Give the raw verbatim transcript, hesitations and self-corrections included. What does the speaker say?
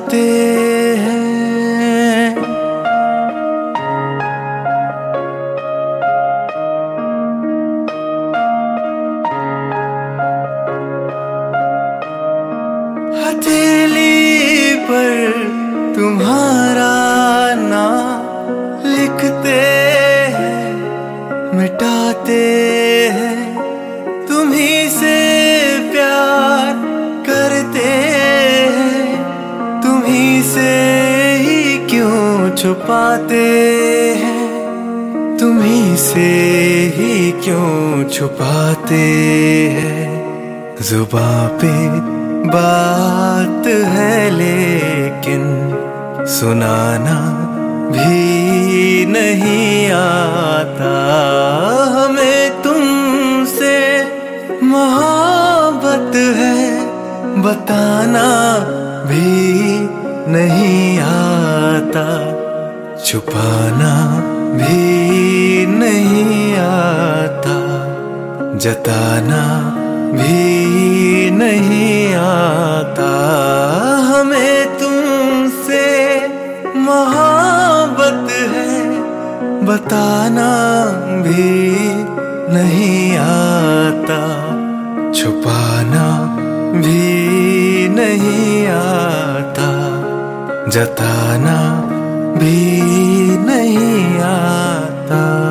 छुपाते हैं। हथेली पर तुम्हारा नाम लिखते हैं, मिटाते हैं, तुम्ही से प्यार करते हैं, तुम्ही से ही क्यों छुपाते हैं, तुम्ही से ही क्यों छुपाते हैं। जुबां पे बात है लेकिन सुनाना भी नहीं आता। हमें तुमसे मोहब्बत है, बताना भी नहीं आता, छुपाना भी नहीं आता, जताना भी नहीं आता। हमें तुमसे मोहब्बत है, बताना भी नहीं आता, छुपाना भी नहीं आता, जताना भी नहीं आता।